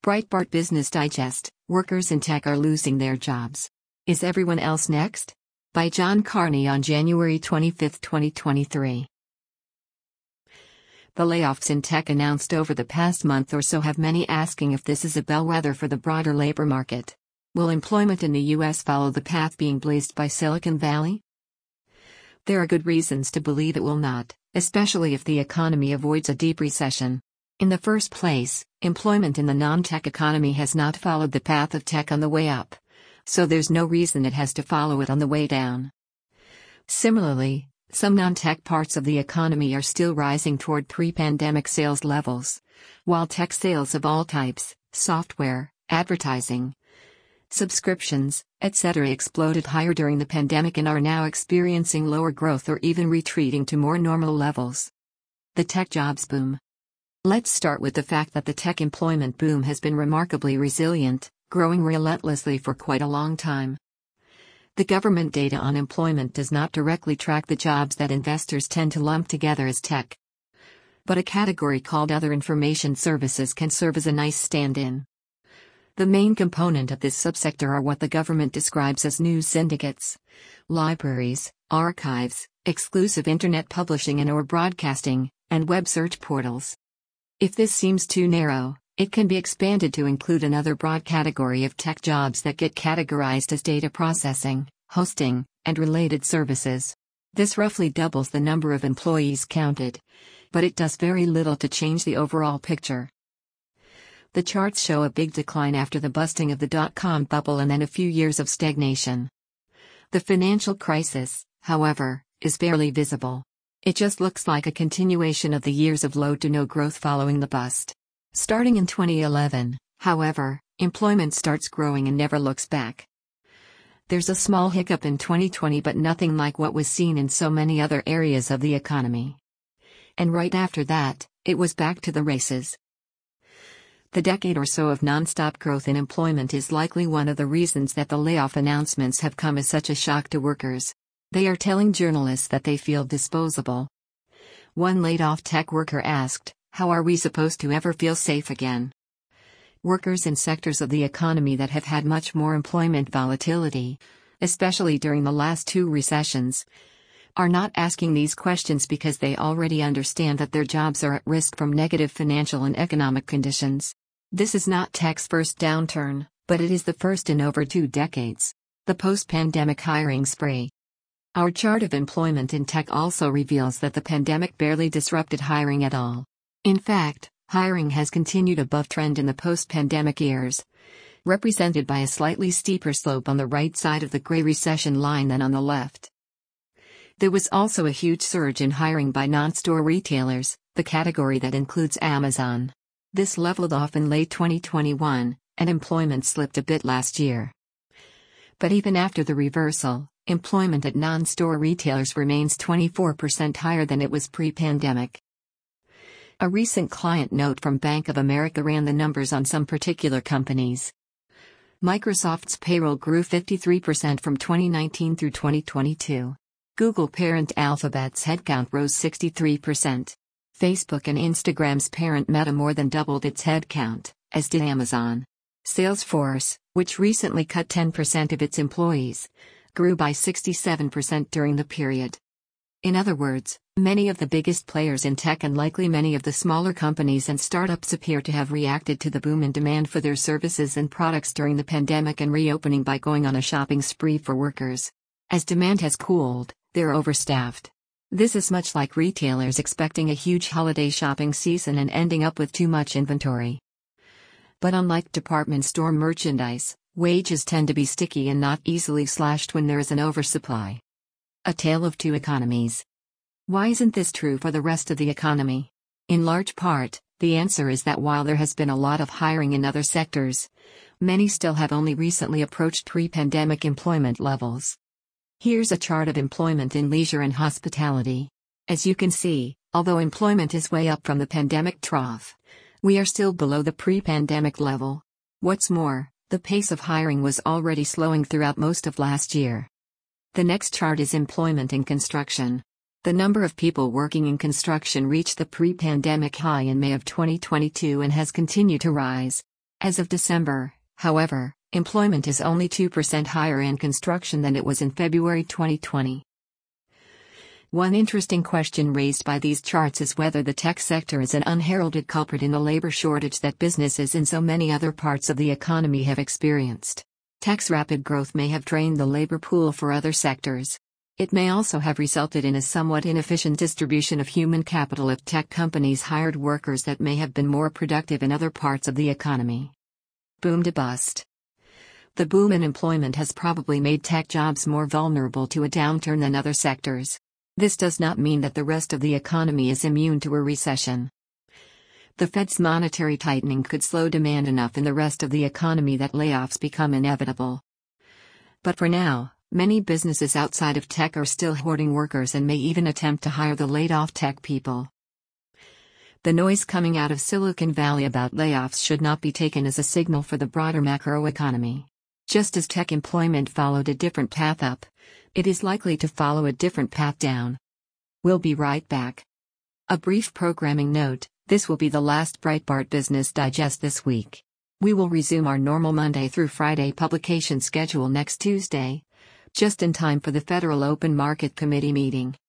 Breitbart Business Digest: Workers in Tech are losing their jobs. Is everyone else next? By John Carney on January 25, 2023. The layoffs in tech announced over the past month or so have many asking if this is a bellwether for the broader labor market. Will employment in the U.S. follow the path being blazed by Silicon Valley? There are good reasons to believe it will not, especially if the economy avoids a deep recession. In the first place, employment in the non-tech economy has not followed the path of tech on the way up, so there's no reason it has to follow it on the way down. Similarly, some non-tech parts of the economy are still rising toward pre-pandemic sales levels, while tech sales of all types, software, advertising, subscriptions, etc., exploded higher during the pandemic and are now experiencing lower growth or even retreating to more normal levels. The tech jobs boom. Let's start with the fact that the tech employment boom has been remarkably resilient, growing relentlessly for quite a long time. The government data on employment does not directly track the jobs that investors tend to lump together as tech. But a category called Other Information Services can serve as a nice stand-in. The main component of this subsector are what the government describes as news syndicates, libraries, archives, exclusive internet publishing and/or broadcasting, and web search portals. If this seems too narrow, it can be expanded to include another broad category of tech jobs that get categorized as data processing, hosting, and related services. This roughly doubles the number of employees counted, but it does very little to change the overall picture. The charts show a big decline after the busting of the dot-com bubble and then a few years of stagnation. The financial crisis, however, is barely visible. It just looks like a continuation of the years of low to no growth following the bust. Starting in 2011, however, employment starts growing and never looks back. There's a small hiccup in 2020, but nothing like what was seen in so many other areas of the economy. And right after that, it was back to the races. The decade or so of non-stop growth in employment is likely one of the reasons that the layoff announcements have come as such a shock to workers. They are telling journalists that they feel disposable. One laid-off tech worker asked, "How are we supposed to ever feel safe again?" Workers in sectors of the economy that have had much more employment volatility, especially during the last two recessions, are not asking these questions because they already understand that their jobs are at risk from negative financial and economic conditions. This is not tech's first downturn, but it is the first in over 2 decades. The post-pandemic hiring spree. Our chart of employment in tech also reveals that the pandemic barely disrupted hiring at all. In fact, hiring has continued above trend in the post-pandemic years, represented by a slightly steeper slope on the right side of the gray recession line than on the left. There was also a huge surge in hiring by non-store retailers, the category that includes Amazon. This leveled off in late 2021, and employment slipped a bit last year. But even after the reversal, employment at non-store retailers remains 24% higher than it was pre-pandemic. A recent client note from Bank of America ran the numbers on some particular companies. Microsoft's payroll grew 53% from 2019 through 2022. Google parent Alphabet's headcount rose 63%. Facebook and Instagram's parent Meta more than doubled its headcount, as did Amazon. Salesforce, which recently cut 10% of its employees, grew by 67% during the period. In other words, many of the biggest players in tech and likely many of the smaller companies and startups appear to have reacted to the boom in demand for their services and products during the pandemic and reopening by going on a shopping spree for workers. As demand has cooled, they're overstaffed. This is much like retailers expecting a huge holiday shopping season and ending up with too much inventory. But unlike department store merchandise, wages tend to be sticky and not easily slashed when there is an oversupply. A tale of two economies. Why isn't this true for the rest of the economy? In large part, the answer is that while there has been a lot of hiring in other sectors, many still have only recently approached pre-pandemic employment levels. Here's a chart of employment in leisure and hospitality. As you can see, although employment is way up from the pandemic trough, we are still below the pre-pandemic level. What's more, the pace of hiring was already slowing throughout most of last year. The next chart is employment in construction. The number of people working in construction reached the pre-pandemic high in May of 2022 and has continued to rise. As of December, however, employment is only 2% higher in construction than it was in February 2020. One interesting question raised by these charts is whether the tech sector is an unheralded culprit in the labor shortage that businesses in so many other parts of the economy have experienced. Tech's rapid growth may have drained the labor pool for other sectors. It may also have resulted in a somewhat inefficient distribution of human capital if tech companies hired workers that may have been more productive in other parts of the economy. Boom to bust. The boom in employment has probably made tech jobs more vulnerable to a downturn than other sectors. This does not mean that the rest of the economy is immune to a recession. The Fed's monetary tightening could slow demand enough in the rest of the economy that layoffs become inevitable. But for now, many businesses outside of tech are still hoarding workers and may even attempt to hire the laid-off tech people. The noise coming out of Silicon Valley about layoffs should not be taken as a signal for the broader macroeconomy. Just as tech employment followed a different path up, it is likely to follow a different path down. We'll be right back. A brief programming note: this will be the last Breitbart Business Digest this week. We will resume our normal Monday through Friday publication schedule next Tuesday, just in time for the Federal Open Market Committee meeting.